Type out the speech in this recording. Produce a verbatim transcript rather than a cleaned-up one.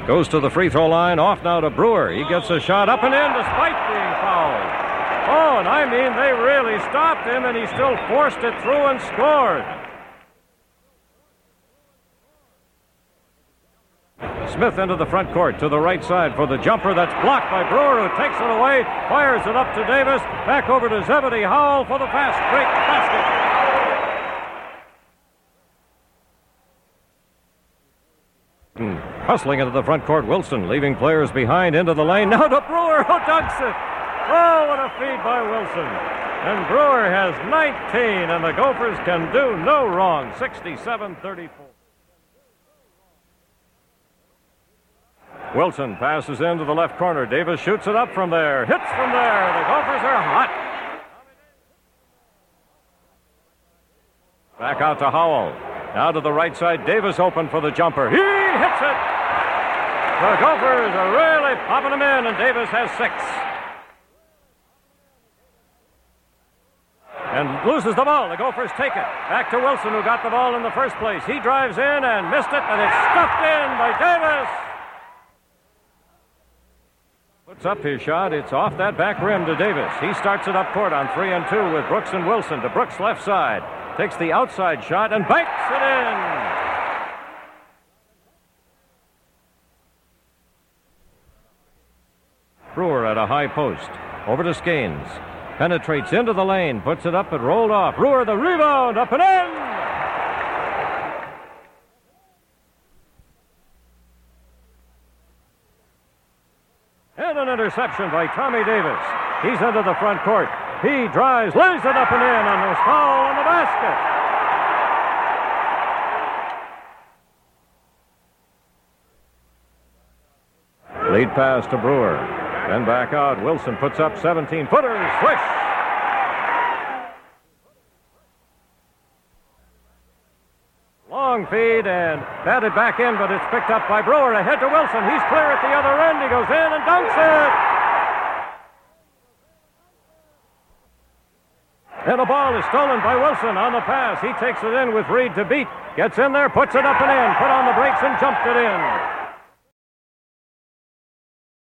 Goes to the free throw line. Off now to Brewer. He gets a shot up and in despite being fouled. Oh, and I mean, they really stopped him, and he still forced it through and scored. Smith into the front court to the right side for the jumper. That's blocked by Brewer, who takes it away, fires it up to Davis. Back over to Zebedee Howell for the fast break basket. Hustling into the front court, Wilson leaving players behind into the lane. Now to Brewer, who dunks it. Oh, what a feed by Wilson. And Brewer has nineteen, and the Gophers can do no wrong. sixty-seven thirty-four. Wilson passes into the left corner. Davis shoots it up from there. Hits from there. The Gophers are hot. Back out to Howell. Now to the right side. Davis open for the jumper. He hits it. The Gophers are really popping them in, and Davis has six. And loses the ball. The Gophers take it. Back to Wilson, who got the ball in the first place. He drives in and missed it, and it's stuffed in by Davis. Puts up his shot. It's off that back rim to Davis. He starts it up court on three and two with Brooks and Wilson to Brooks' left side. Takes the outside shot and banks it in. Brewer at a high post. Over to Skanes. Penetrates into the lane. Puts it up and rolled off. Brewer the rebound. Up and in. And an interception by Tommy Davis. He's into the front court. He drives, lays it up and in, and there's foul on the basket. Lead pass to Brewer. Then back out. Wilson puts up seventeen-footers. Swish! Long feed and batted back in, but it's picked up by Brewer. Ahead to Wilson. He's clear at the other end. He goes in and dunks it. And the ball is stolen by Wilson on the pass. He takes it in with Reed to beat. Gets in there, puts it up and in. Put on the brakes and jumped it in.